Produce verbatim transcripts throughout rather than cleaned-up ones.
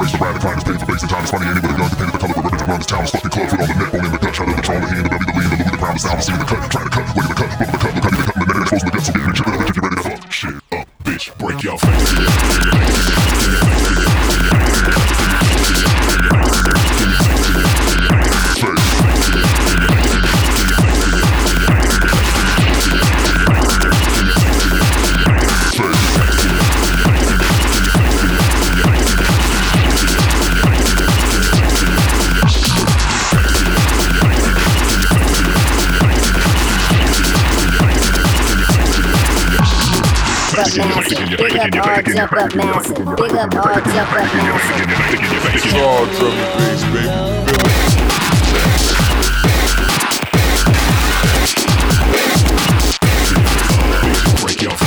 face, the radical crime is paid for face and time is funny. Any with a gun, depending the color of the ribbons around this town. It's fucking clubs with all the neck bone in the gut. Shout out the trauma, hand, the belly, the lean, the Louis, the crown, the sound, seeing the cut, trying to cut, look at the cut, look at the cut, look how you been cutting the net, exposing the gut, so get in, chip it up, get you ready to fuck shit up, bitch, break your face. Big up all jump up massive. Big up all jump up massive. All drum and bass, baby. Break your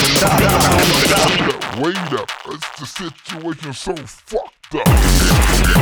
Wait up, it's the situation so fucked up.